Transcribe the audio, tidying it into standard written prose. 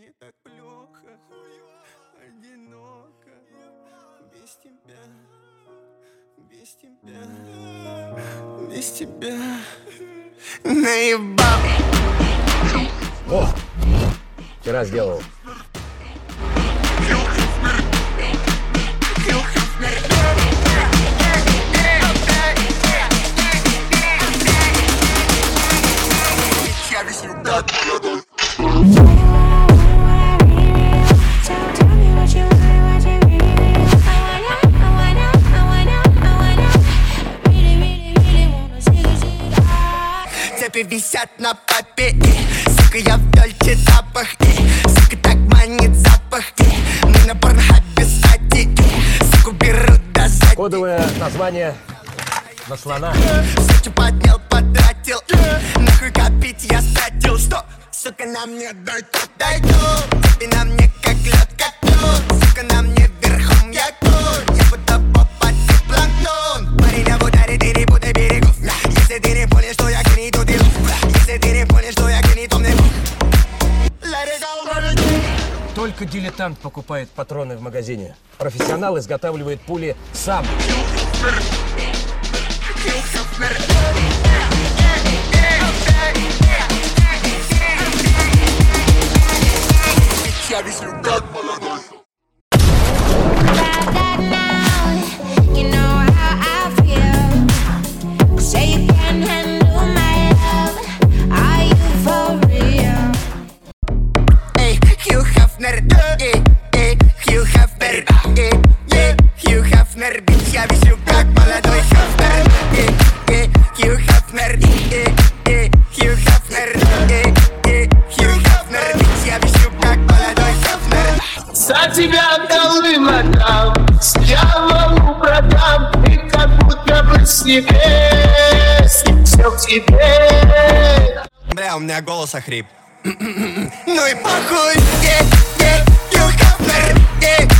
Мне так плохо, одиноко, без тебя, без тебя, без тебя. Наебал. О, вчера сделал. Цепи висят на попе, сука, я в дольче запах, сука, так манит запах, мы на порнхабе сати, суку берут до сзади. Кодовое название на слона. Все, что поднял, потратил, нахуй копить я стратил, что, сука, на мне дойду, цепи на мне как лед, как лед, сука, на мне верхом я конь, я будто попасть планктон, парень, я в ударе, ты не буду берегов, если ты не понял, что я гений, то ты лох, если ты не понял, что я гений, то мне лох. Только дилетант покупает патроны в магазине. Профессионал изготавливает пули сам. Я веселю как молодой. Хью Хафнер, Хью Хафнер, bitch, я веселю как молодой Хафнер, Хью Хафнер, Хью Хафнер, Хью Хафнер, bitch, я веселю как молодой Хафнер. За тебя колым отдам, дьяволу продам, и как будто бы с небес все к тебе. Бля, у меня голос охрип. Ну и похуй, Хью Хафнер,